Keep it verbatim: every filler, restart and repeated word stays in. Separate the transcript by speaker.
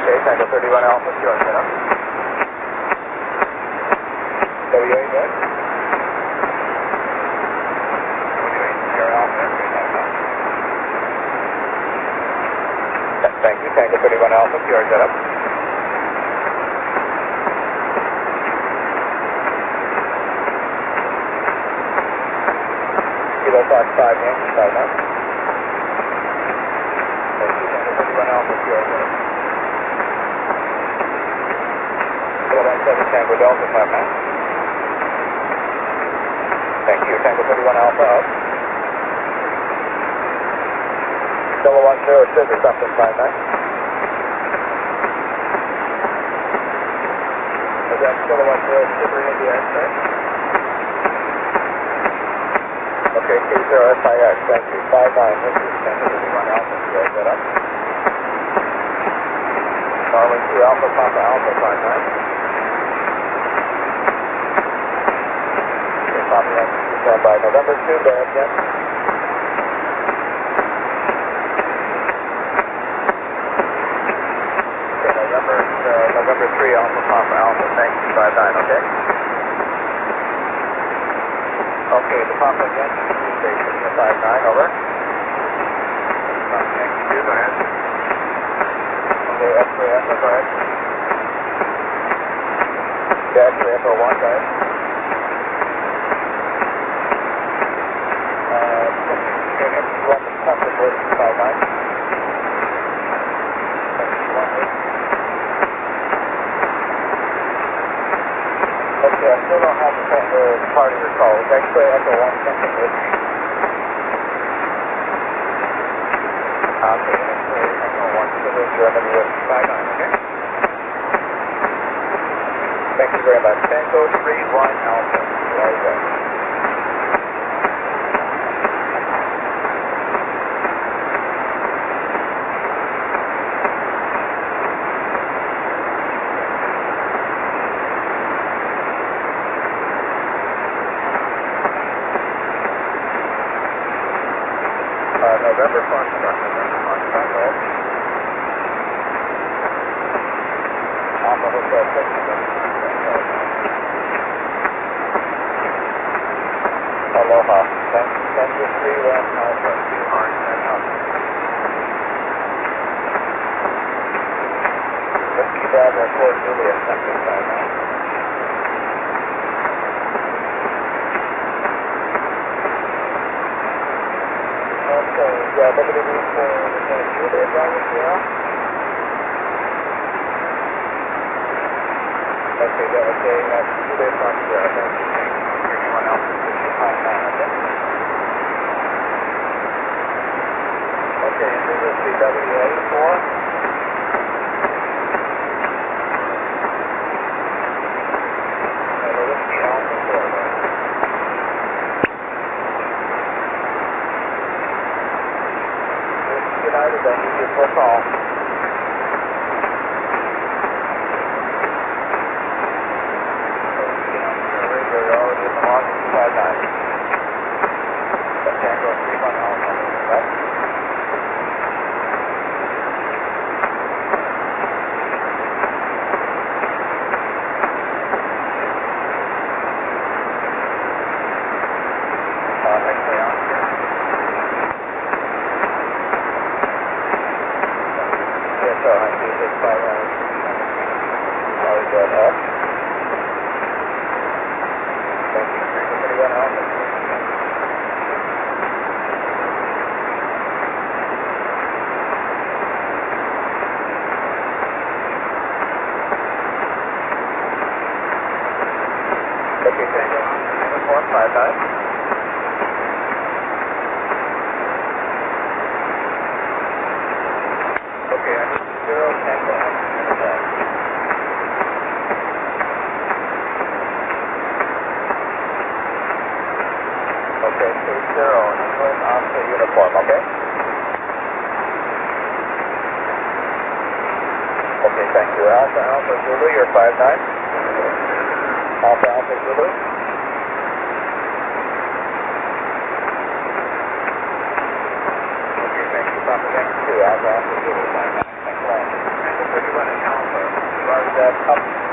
Speaker 1: Okay, Tango thirty-one Alpha, Sierra setup. W eight, good. W eight, Sierra Alpha, thank you, Tango thirty-one Alpha, Sierra setup. Kilo Fox five, Yankee five nine. Thank you, Tango thirty-one Alpha, Sierra setup. Kilo one seven, Tango Delta five nine. Thank you, Tango thirty-one Alpha up. Kilo one zero, Sugar, something five nine. Is that Kilo one zero, Sugar, India X-ray? Okay, K zero S I X, thank you. five nine, this is Tango thirty-one Alpha, Sierra setup. Darwin two Alpha, Papa Alpha, five nine. Okay, Papa Yankee, stand by. November two, go ahead again. Okay, November, uh, November three Alpha, Papa Alpha, thank you, five nine, okay? Okay, the Papa Yankee two station, the five nine, over. Papa Yankee two, go ahead. Okay, X-ray Echo, go ahead. Yeah, X-ray Echo one, go ahead. Uh, okay, M C one, the Papa Yankee five nine. M C one, eight. Okay, I still don't have the, the party recall. It's X-ray Echo one, something with me. Okay, X-ray Echo one, Sugar, Germany with five nine, okay? Thank you very much. Tango three one Alpha. There you go. Uh, November Foxtrot, November Foxtrot, go ahead. Alpha Hotel six, November Foxtrot, go ahead. Aloha. Tango three one Alpha, two R ten Alpha. Whiskey Bravo four Juliet, something five nine. Okay, yeah, Liberty Beach for Lieutenant Juliet, Bravo Sierra. Okay, yeah, okay, that's Juliet Fox Sierra, thank you, Tango thirty-one Alpha, five nine, okay? Okay, and this is the W A four. And the Whiskey Alpha four, right? United, I need you for a call. You're already in the Washington five nine. Tango three one Alpha, right? Uh, X-ray on here. Yes, sir, I see this five nine. Sorry, go ahead. Thank you, Tango thirty-one Alpha. Okay, Tango uniform five nine. Okay, I need zero Tango uniform. Okay, two zero England Oscar uniform, okay? Okay, thank you. Alpha Alpha Zulu, you're five nine. Alpha Alpha Zulu. Okay, thank you. Papa Yankee two, Alpha Alpha Zulu, five nine. Thanks a lot. Tango thirty-one. that up